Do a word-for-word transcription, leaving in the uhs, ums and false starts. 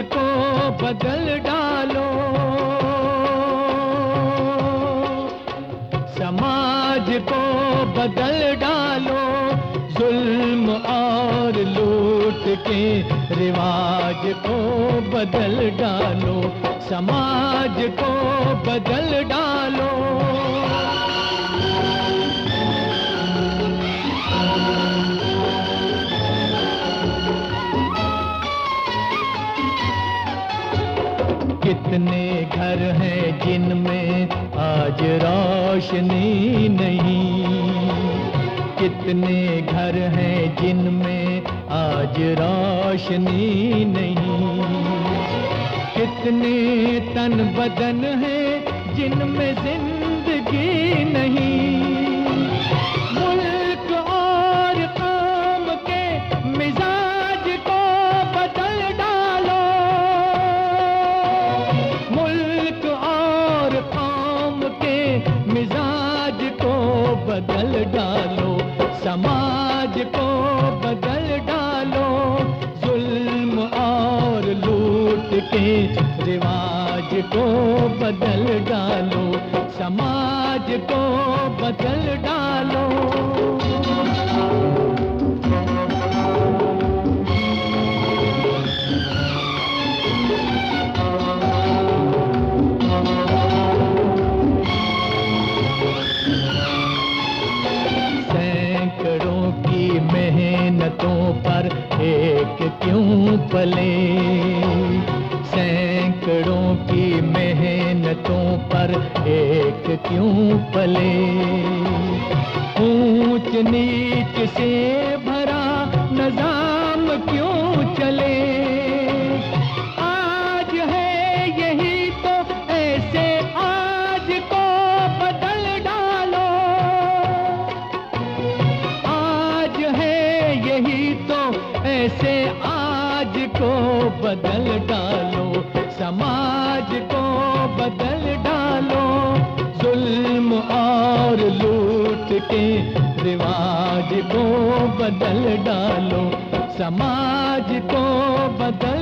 को बदल डालो, समाज को बदल डालो, जुल्म और लूट के रिवाज को बदल डालो, समाज को बदल डालो। कितने घर हैं जिनमें आज रोशनी नहीं, कितने घर हैं जिनमें आज रोशनी नहीं, कितने तन बदन हैं जिनमें जिंदगी नहीं। मुल्क और कौम के मिजाज को बदल डालो, मुल्क और कौम के मिजाज को बदल डालो, समाज को बदल डालो, जुल्म और लूट के रिवाज को बदल डालो, समाज को बदल डालो। सैकड़ों की मेहनतों पर एक क्यों पले, सैकड़ों की मेहनतों पर एक क्यों पले, ऊंच नीच से भरा निजाम क्यों चले। आज है यही तो ऐसे आज को बदल डालो, आज है यही तो ऐसे आज को बदल डालो, समाज को बदल डालो, जुल्म और लूट के रिवाज को बदल डालो, समाज को बदल